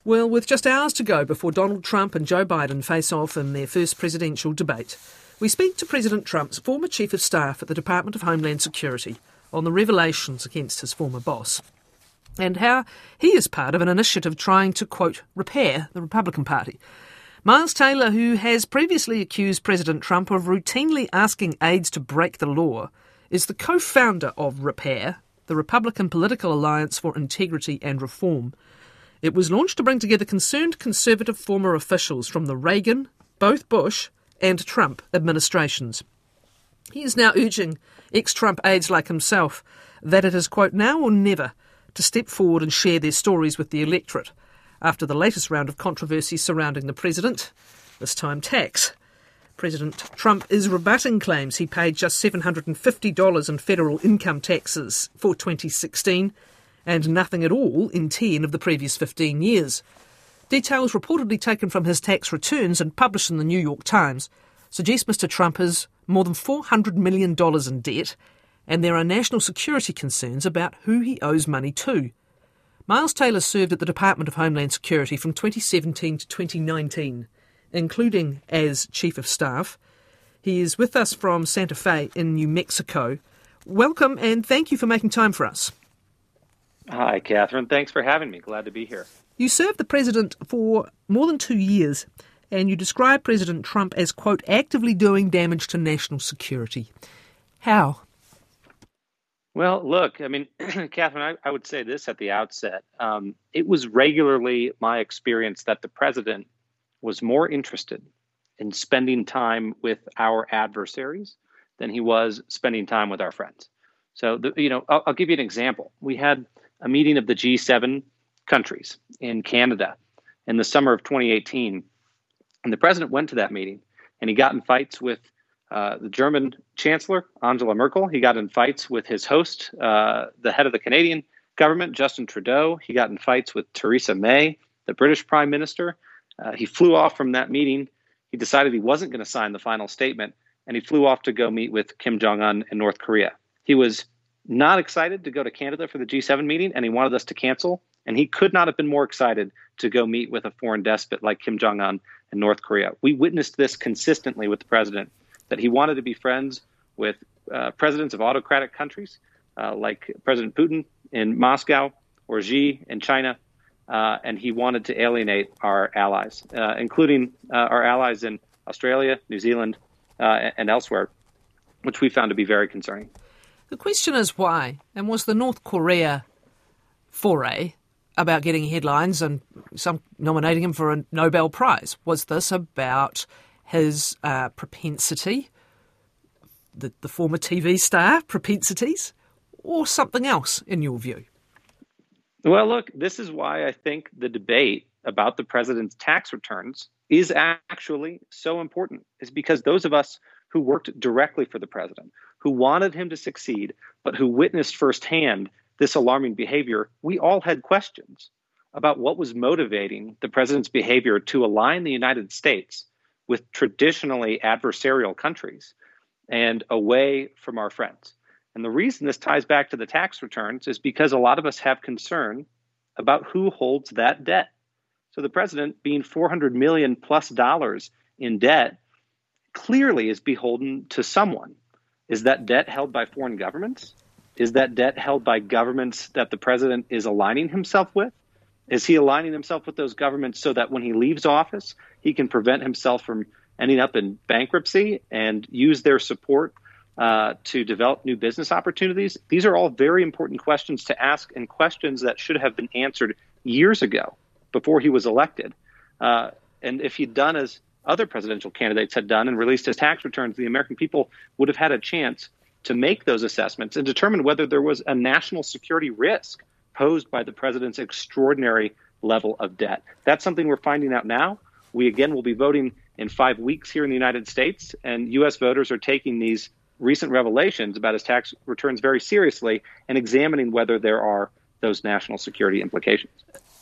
Well, with just hours to go before Donald Trump and Joe Biden face off in their first presidential debate, we speak to President Trump's former Chief of Staff at the Department of Homeland Security on the revelations against his former boss and how he is part of an initiative trying to, quote, repair the Republican Party. Miles Taylor, who has previously accused President Trump of routinely asking aides to break the law, is the co-founder of Repair, the Republican Political Alliance for Integrity and Reform. It was launched to bring together concerned conservative former officials from the Reagan, both Bush and Trump administrations. He is now urging ex-Trump aides like himself that it is, quote, now or never to step forward and share their stories with the electorate after the latest round of controversy surrounding the president, this time tax. President Trump is rebutting claims he paid just $750 in federal income taxes for 2016 and nothing at all in 10 of the previous 15 years. Details reportedly taken from his tax returns and published in the New York Times suggest Mr. Trump has more than $400 million in debt, and there are national security concerns about who he owes money to. Miles Taylor served at the Department of Homeland Security from 2017 to 2019, including as Chief of Staff. He is with us from Santa Fe in New Mexico. Welcome and thank you for making time for us. Hi, Catherine. Thanks for having me. Glad to be here. You served the president for more than 2 years, and you describe President Trump as, quote, actively doing damage to national security. How? Well, look, I mean, Catherine, I would say this at the outset. It was regularly my experience that the president was more interested in spending time with our adversaries than he was spending time with our friends. So, I'll give you an example. We had a meeting of the G7 countries in Canada in the summer of 2018. And the president went to that meeting and he got in fights with the German Chancellor, Angela Merkel. He got in fights with his host, the head of the Canadian government, Justin Trudeau. He got in fights with Theresa May, the British Prime Minister. He flew off from that meeting. He decided he wasn't going to sign the final statement, and he flew off to go meet with Kim Jong-un in North Korea. He was not excited to go to Canada for the G7 meeting, and he wanted us to cancel. And he could not have been more excited to go meet with a foreign despot like Kim Jong-un in North Korea. We witnessed this consistently with the president, that he wanted to be friends with presidents of autocratic countries like President Putin in Moscow or Xi in China. And he wanted to alienate our allies, including our allies in Australia, New Zealand, and elsewhere, which we found to be very concerning. The question is why, and was the North Korea foray about getting headlines and some nominating him for a Nobel Prize, was this about his propensity, the former TV star propensities, or something else in your view? Well, look, this is why I think the debate about the president's tax returns is actually so important, is because those of us who worked directly for the president, who wanted him to succeed, but who witnessed firsthand this alarming behavior, we all had questions about what was motivating the president's behavior to align the United States with traditionally adversarial countries and away from our friends. And the reason this ties back to the tax returns is because a lot of us have concern about who holds that debt. So the president, being $400 million plus in debt, clearly is beholden to someone. Is that debt held by foreign governments? Is that debt held by governments that the president is aligning himself with? Is he aligning himself with those governments so that when he leaves office, he can prevent himself from ending up in bankruptcy and use their support to develop new business opportunities? These are all very important questions to ask, and questions that should have been answered years ago before he was elected. And if he'd done as other presidential candidates had done and released his tax returns, the American people would have had a chance to make those assessments and determine whether there was a national security risk posed by the president's extraordinary level of debt. That's something we're finding out now. We, again, will be voting in 5 weeks here in the United States, and U.S. voters are taking these recent revelations about his tax returns very seriously and examining whether there are those national security implications.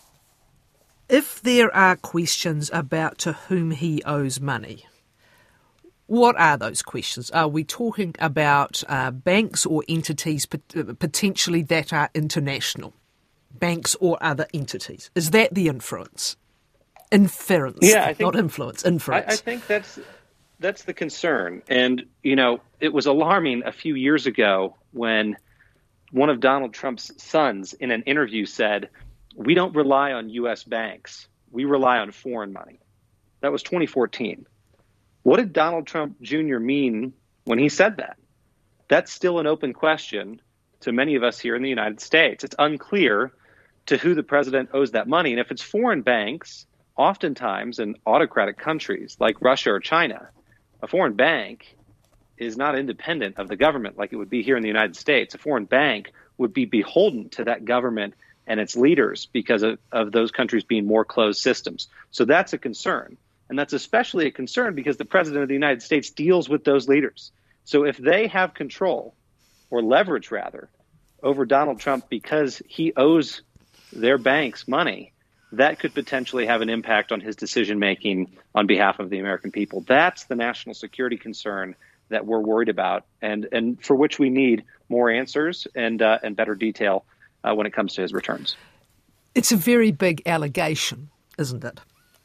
If there are questions about to whom he owes money, what are those questions? Are we talking about banks or entities potentially that are international? banks or other entities. Is that the inference? Inference, yeah, I think, not influence, inference. I think that's the concern. And, it was alarming a few years ago when one of Donald Trump's sons in an interview said, "We don't rely on U.S. banks. We rely on foreign money." That was 2014. What did Donald Trump Jr. mean when he said that? That's still an open question to many of us here in the United States. It's unclear to who the president owes that money. And if it's foreign banks, oftentimes in autocratic countries like Russia or China, a foreign bank is not independent of the government like it would be here in the United States. A foreign bank would be beholden to that government and its leaders because of those countries being more closed systems. So that's a concern. And that's especially a concern because the president of the United States deals with those leaders. So if they have control, or leverage rather, over Donald Trump because he owes their banks money, that could potentially have an impact on his decision-making on behalf of the American people. That's the national security concern that we're worried about and for which we need more answers and better detail when it comes to his returns. It's a very big allegation, isn't it?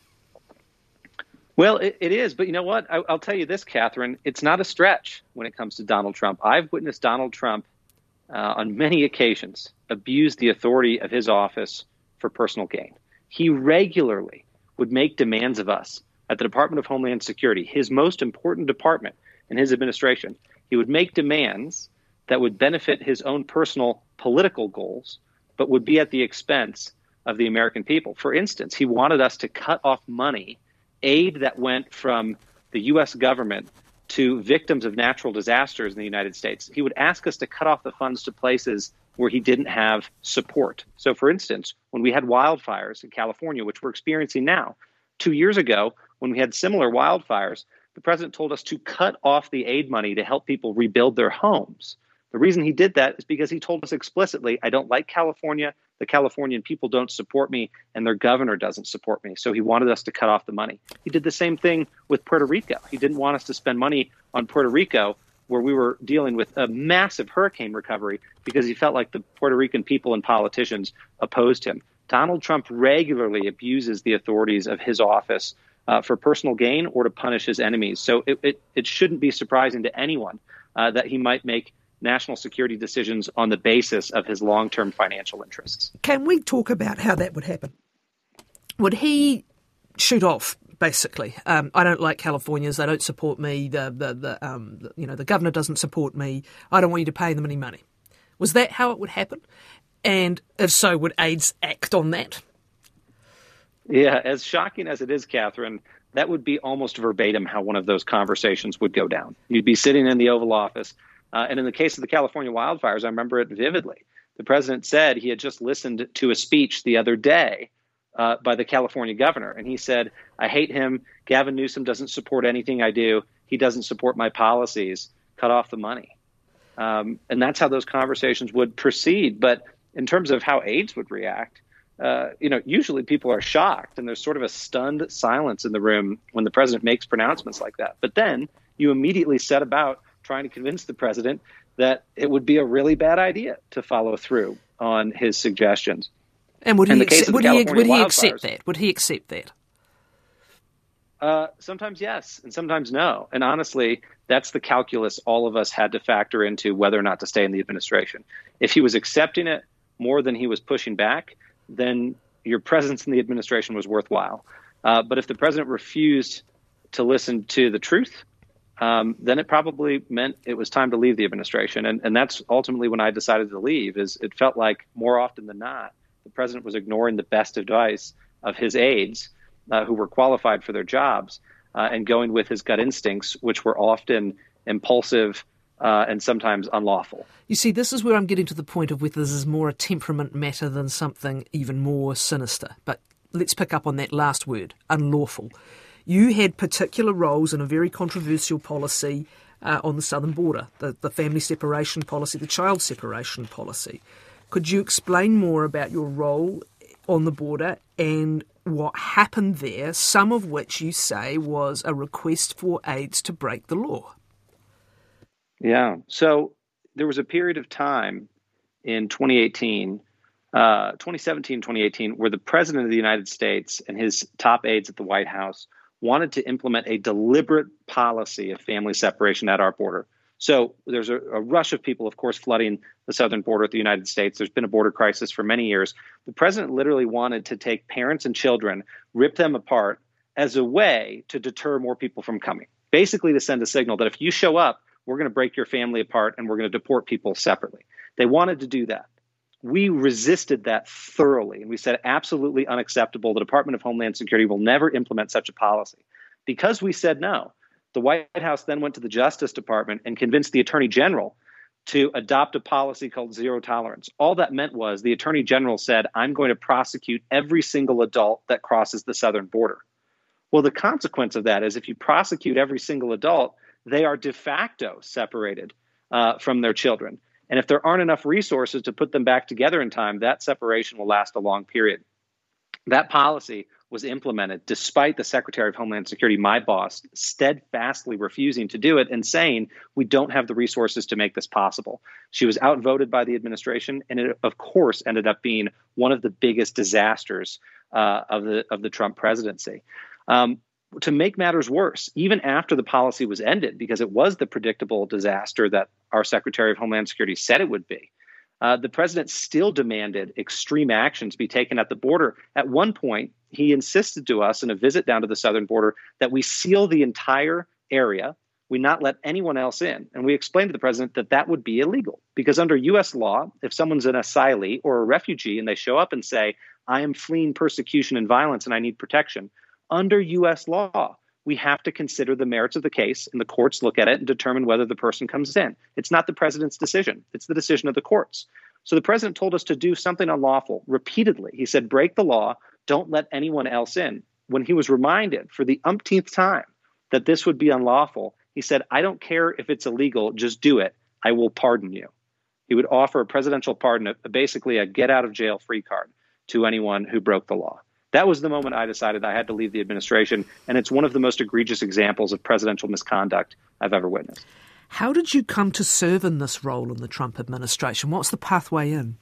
Well, it is. But you know what? I'll tell you this, Catherine. It's not a stretch when it comes to Donald Trump. I've witnessed Donald Trump on many occasions abuse the authority of his office for personal gain. He regularly would make demands of us at the Department of Homeland Security, his most important department in his administration. He would make demands that would benefit his own personal political goals, but would be at the expense of the American people. For instance, he wanted us to cut off money, aid that went from the U.S. government to victims of natural disasters in the United States. He would ask us to cut off the funds to places where he didn't have support. So, for instance, when we had wildfires in California, which we're experiencing now, 2 years ago, when we had similar wildfires, the president told us to cut off the aid money to help people rebuild their homes. The reason he did that is because he told us explicitly, I don't like California, the Californian people don't support me, and their governor doesn't support me. So he wanted us to cut off the money. He did the same thing with Puerto Rico. He didn't want us to spend money on Puerto Rico, where we were dealing with a massive hurricane recovery, because he felt like the Puerto Rican people and politicians opposed him. Donald Trump regularly abuses the authorities of his office for personal gain or to punish his enemies. So it shouldn't be surprising to anyone that he might make national security decisions on the basis of his long-term financial interests. Can we talk about how that would happen? Would he shoot off, basically? I don't like Californians. They don't support me. The governor doesn't support me. I don't want you to pay them any money. Was that how it would happen? And if so, would AIDS act on that? Yeah, as shocking as it is, Catherine, that would be almost verbatim how one of those conversations would go down. You'd be sitting in the Oval Office. And in the case of the California wildfires, I remember it vividly. The president said he had just listened to a speech the other day by the California governor. And he said, I hate him. Gavin Newsom doesn't support anything I do. He doesn't support my policies. Cut off the money. And that's how those conversations would proceed. But in terms of how aides would react, usually people are shocked and there's sort of a stunned silence in the room when the president makes pronouncements like that. But then you immediately set about trying to convince the president that it would be a really bad idea to follow through on his suggestions. And would he accept that? Would he accept that? Sometimes yes, and sometimes no. And honestly, that's the calculus all of us had to factor into whether or not to stay in the administration. If he was accepting it more than he was pushing back, then your presence in the administration was worthwhile. But if the president refused to listen to the truth, then it probably meant it was time to leave the administration. And that's ultimately when I decided to leave. Is it felt like more often than not, the president was ignoring the best advice of his aides who were qualified for their jobs and going with his gut instincts, which were often impulsive and sometimes unlawful. You see, this is where I'm getting to the point of whether this is more a temperament matter than something even more sinister. But let's pick up on that last word, unlawful. You had particular roles in a very controversial policy on the southern border, the family separation policy, the child separation policy. Could you explain more about your role on the border and what happened there, some of which you say was a request for aides to break the law? Yeah. So there was a period of time in 2018 2017, 2018, where the president of the United States and his top aides at the White House wanted to implement a deliberate policy of family separation at our border. So there's a rush of people, of course, flooding the southern border of the United States. There's been a border crisis for many years. The president literally wanted to take parents and children, rip them apart as a way to deter more people from coming, basically to send a signal that if you show up, we're going to break your family apart and we're going to deport people separately. They wanted to do that. We resisted that thoroughly, and we said absolutely unacceptable. The Department of Homeland Security will never implement such a policy. Because we said no, the White House then went to the Justice Department and convinced the Attorney General to adopt a policy called zero tolerance. All that meant was the Attorney General said, I'm going to prosecute every single adult that crosses the southern border. Well, the consequence of that is if you prosecute every single adult, they are de facto separated from their children. And if there aren't enough resources to put them back together in time, that separation will last a long period. That policy was implemented despite the Secretary of Homeland Security, my boss, steadfastly refusing to do it and saying, we don't have the resources to make this possible. She was outvoted by the administration, and it, of course, ended up being one of the biggest disasters of the Trump presidency. To make matters worse, even after the policy was ended, because it was the predictable disaster that our Secretary of Homeland Security said it would be, the president still demanded extreme actions be taken at the border. At one point, he insisted to us in a visit down to the southern border that we seal the entire area, we not let anyone else in. And we explained to the president that that would be illegal because under U.S. law, if someone's an asylee or a refugee and they show up and say, I am fleeing persecution and violence and I need protection, under U.S. law, we have to consider the merits of the case, and the courts look at it and determine whether the person comes in. It's not the president's decision. It's the decision of the courts. So the president told us to do something unlawful repeatedly. He said, break the law. Don't let anyone else in. When he was reminded for the umpteenth time that this would be unlawful, he said, I don't care if it's illegal. Just do it. I will pardon you. He would offer a presidential pardon, basically a get out of jail free card to anyone who broke the law. That was the moment I decided I had to leave the administration, and it's one of the most egregious examples of presidential misconduct I've ever witnessed. How did you come to serve in this role in the Trump administration? What's the pathway in?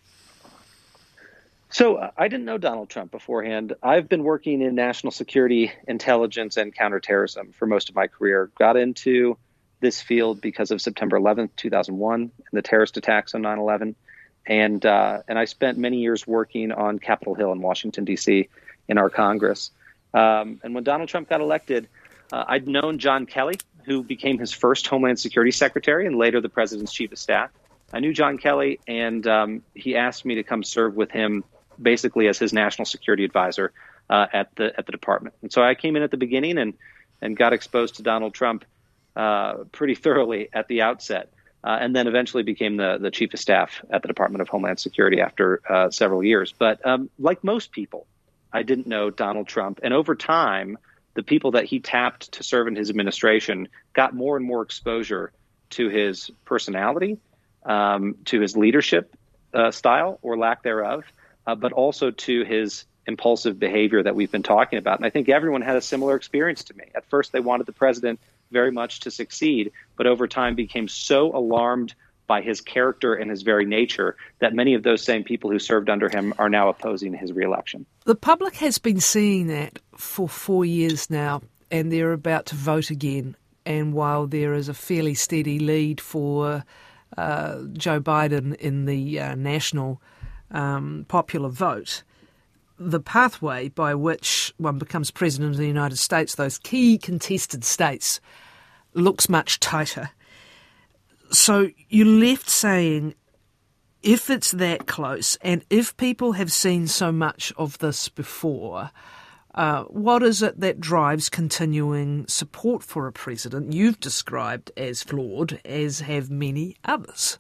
So I didn't know Donald Trump beforehand. I've been working in national security, intelligence, and counterterrorism for most of my career. Got into this field because of September 11th, 2001, and the terrorist attacks on 9/11. And I spent many years working on Capitol Hill in Washington, D.C., in our Congress. And when Donald Trump got elected, I'd known John Kelly, who became his first Homeland Security Secretary and later the president's chief of staff. I knew John Kelly, and he asked me to come serve with him basically as his national security advisor at the department. And so I came in at the beginning and got exposed to Donald Trump pretty thoroughly at the outset, and then eventually became the chief of staff at the Department of Homeland Security after several years. But like most people, I didn't know Donald Trump. And over time, the people that he tapped to serve in his administration got more and more exposure to his personality, to his leadership style or lack thereof, but also to his impulsive behavior that we've been talking about. And I think everyone had a similar experience to me. At first, they wanted the president very much to succeed, but over time became so alarmed by his character and his very nature that many of those same people who served under him are now opposing his reelection. The public has been seeing that for 4 years now, and they're about to vote again. And while there is a fairly steady lead for Joe Biden in the national popular vote, the pathway by which one becomes president of the United States, those key contested states, looks much tighter. So you left saying, if it's that close, and if people have seen so much of this before, what is it that drives continuing support for a president you've described as flawed, as have many others?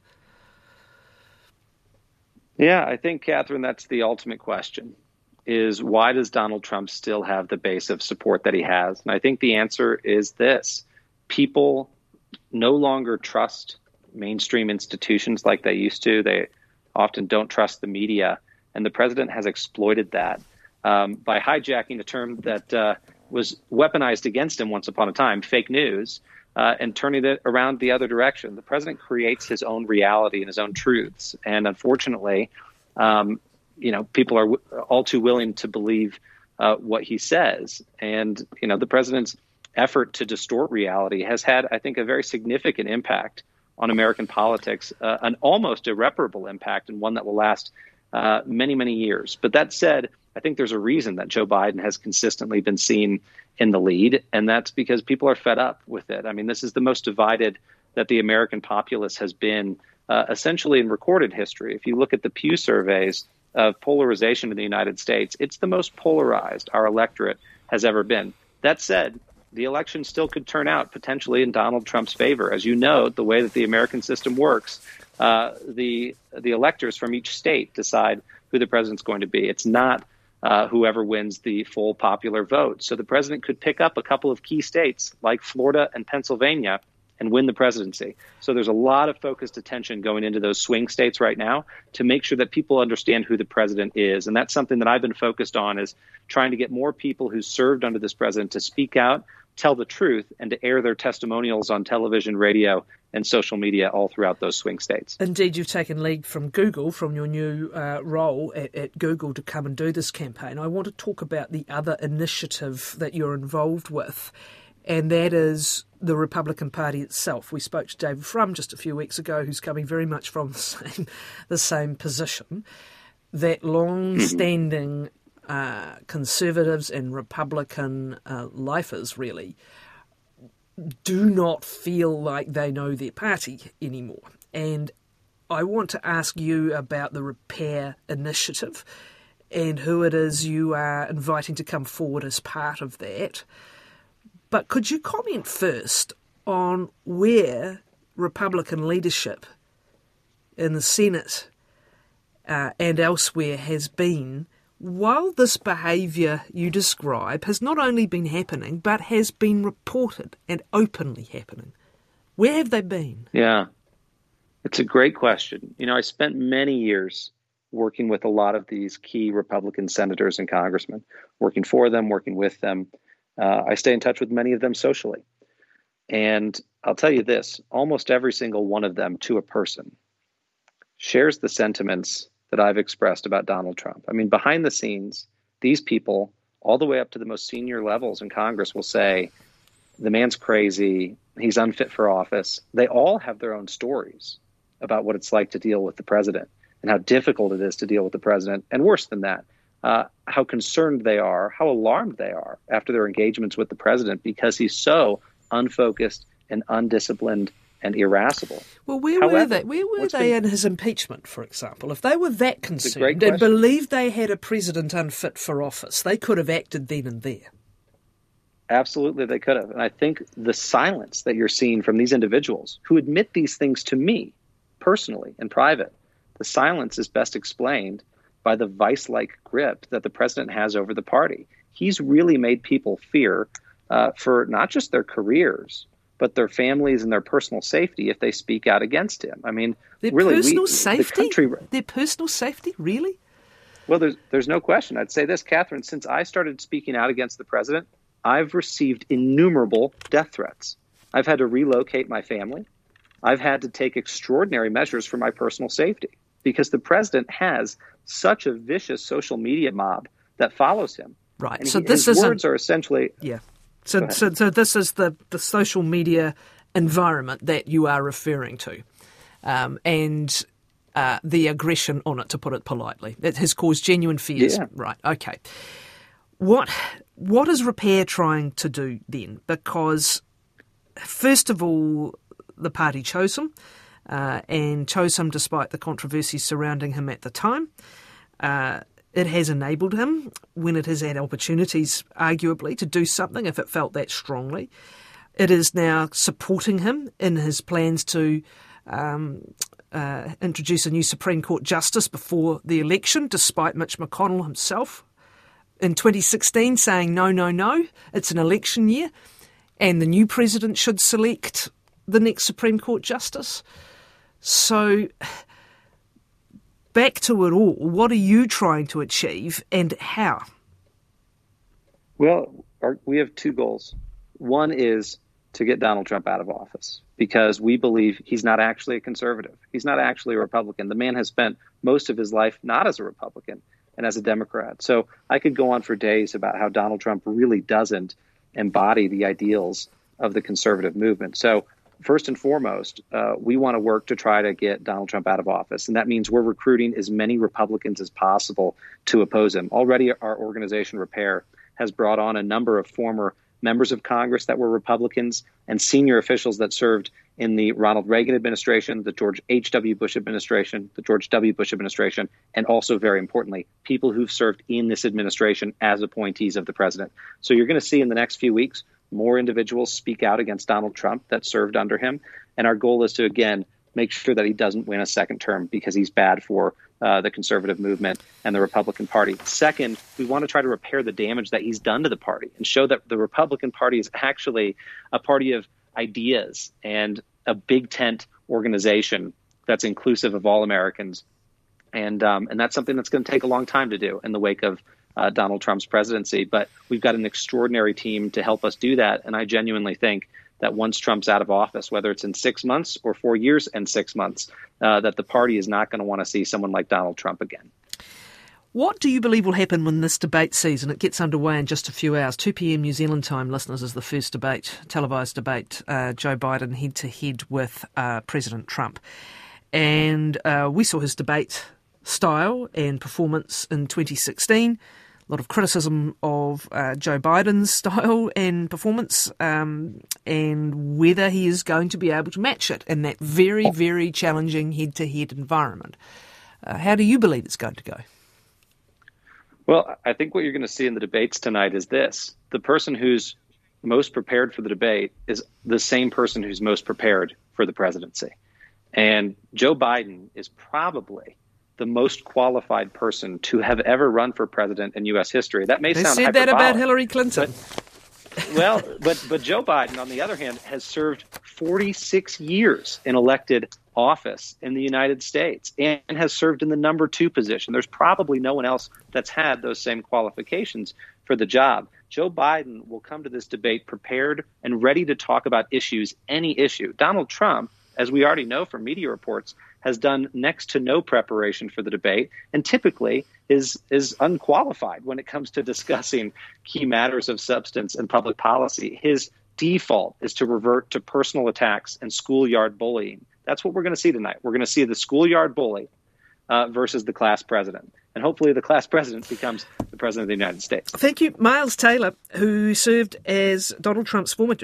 Yeah, I think, Catherine, that's the ultimate question, is why does Donald Trump still have the base of support that he has? And I think the answer is this. People no longer trust mainstream institutions like they used to. They often don't trust the media. And the president has exploited that by hijacking a term that was weaponized against him once upon a time, fake news, and turning it around the other direction. The president creates his own reality and his own truths. And unfortunately, people are all too willing to believe what he says. And, the president's effort to distort reality has had, I think, a very significant impact on American politics, an almost irreparable impact, and one that will last many, many years. But that said, I think there's a reason that Joe Biden has consistently been seen in the lead, and that's because people are fed up with it. I mean, this is the most divided that the American populace has been essentially in recorded history. If you look at the Pew surveys of polarization in the United States, it's the most polarized our electorate has ever been. That said, the election still could turn out potentially in Donald Trump's favor. As you know, the way that the American system works, the electors from each state decide who the president's going to be. It's not whoever wins the full popular vote. So the president could pick up a couple of key states like Florida and Pennsylvania and win the presidency. So there's a lot of focused attention going into those swing states right now to make sure that people understand who the president is. And that's something that I've been focused on, is trying to get more people who served under this president to speak out, tell the truth, and to air their testimonials on television, radio, and social media all throughout those swing states. Indeed, you've taken lead from Google, from your new role at Google, to come and do this campaign. I want to talk about the other initiative that you're involved with, and that is the Republican Party itself. We spoke to David Frum just a few weeks ago, who's coming very much from the same position, that long-standing Conservatives and Republican lifers really do not feel like they know their party anymore. And I want to ask you about the Repair Initiative and who it is you are inviting to come forward as part of that. But could you comment first on where Republican leadership in the Senate and elsewhere has been while this behaviour you describe has not only been happening, but has been reported and openly happening? Where have they been? Yeah, it's a great question. I spent many years working with a lot of these key Republican senators and congressmen, working for them, working with them. I stay in touch with many of them socially. And I'll tell you this, almost every single one of them, to a person, shares the sentiments that I've expressed about Donald Trump. I mean, behind the scenes, these people, all the way up to the most senior levels in Congress, will say, the man's crazy, he's unfit for office. They all have their own stories about what it's like to deal with the president and how difficult it is to deal with the president. And worse than that, how concerned they are, how alarmed they are after their engagements with the president, because he's so unfocused and undisciplined and irascible. Well, where were they in his impeachment, for example? If they were that concerned and believed they had a president unfit for office, they could have acted then and there. Absolutely, they could have. And I think the silence that you're seeing from these individuals who admit these things to me personally in private, the silence is best explained by the vice-like grip that the president has over the party. He's really made people fear for not just their careers, but their families and their personal safety if they speak out against him. I mean, their really, personal safety? Their personal safety, really? Well, there's no question. I'd say this, Catherine, since I started speaking out against the president, I've received innumerable death threats. I've had to relocate my family. I've had to take extraordinary measures for my personal safety because the president has such a vicious social media mob that follows him. Right. And so his words are essentially... Yeah. So this is the social media environment that you are referring to, and the aggression on it, to put it politely. It has caused genuine fears. Yeah. Right, okay. What is Repair trying to do then? Because, first of all, the party chose him, and chose him despite the controversy surrounding him at the time. It has enabled him, when it has had opportunities, arguably, to do something if it felt that strongly. It is now supporting him in his plans to introduce a new Supreme Court justice before the election, despite Mitch McConnell himself in 2016 saying, no, it's an election year, and the new president should select the next Supreme Court justice. So... back to it all, what are you trying to achieve and how? Well, we have two goals. One is to get Donald Trump out of office because we believe he's not actually a conservative. He's not actually a Republican. The man has spent most of his life not as a Republican and as a Democrat. So I could go on for days about how Donald Trump really doesn't embody the ideals of the conservative movement. So first and foremost, we want to work to try to get Donald Trump out of office. And that means we're recruiting as many Republicans as possible to oppose him. Already our organization, Repair, has brought on a number of former members of Congress that were Republicans and senior officials that served in the Ronald Reagan administration, the George H.W. Bush administration, the George W. Bush administration, and also, very importantly, people who've served in this administration as appointees of the president. So you're going to see in the next few weeks more individuals speak out against Donald Trump that served under him. And our goal is to, again, make sure that he doesn't win a second term because he's bad for the conservative movement and the Republican Party. Second, we want to try to repair the damage that he's done to the party and show that the Republican Party is actually a party of ideas and a big tent organization that's inclusive of all Americans. And that's something that's going to take a long time to do in the wake of Donald Trump's presidency. But we've got an extraordinary team to help us do that. And I genuinely think that once Trump's out of office, whether it's in 6 months or 4 years and 6 months, that the party is not going to want to see someone like Donald Trump again. What do you believe will happen when this debate season, it gets underway in just a few hours, 2 p.m. New Zealand time, listeners, is the first debate, televised debate, Joe Biden head-to-head with President Trump. And we saw his debate style and performance in 2016. A lot of criticism of Joe Biden's style and performance and whether he is going to be able to match it in that very, very challenging head-to-head environment. How do you believe it's going to go? Well, I think what you're going to see in the debates tonight is this. The person who's most prepared for the debate is the same person who's most prepared for the presidency. And Joe Biden is probably the most qualified person to have ever run for president in U.S. history. That may sound hyperbolic. They said that about Hillary Clinton. But Joe Biden, on the other hand, has served 46 years in elected office in the United States and has served in the number 2 position. There's probably no one else that's had those same qualifications for the job. Joe Biden will come to this debate prepared and ready to talk about issues, any issue. Donald Trump, as we already know from media reports, has done next to no preparation for the debate and typically is unqualified when it comes to discussing key matters of substance and public policy. His default is to revert to personal attacks and schoolyard bullying. That's what we're going to see tonight. We're going to see the schoolyard bully versus the class president. And hopefully the class president becomes the president of the United States. Thank you. Miles Taylor, who served as Donald Trump's former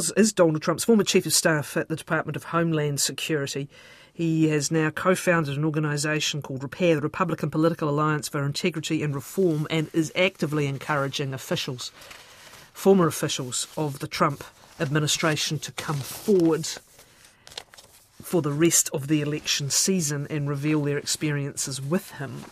chief of staff at the Department of Homeland Security. He has now co-founded an organisation called Repair, the Republican Political Alliance for Integrity and Reform, and is actively encouraging former officials of the Trump administration to come forward for the rest of the election season and reveal their experiences with him.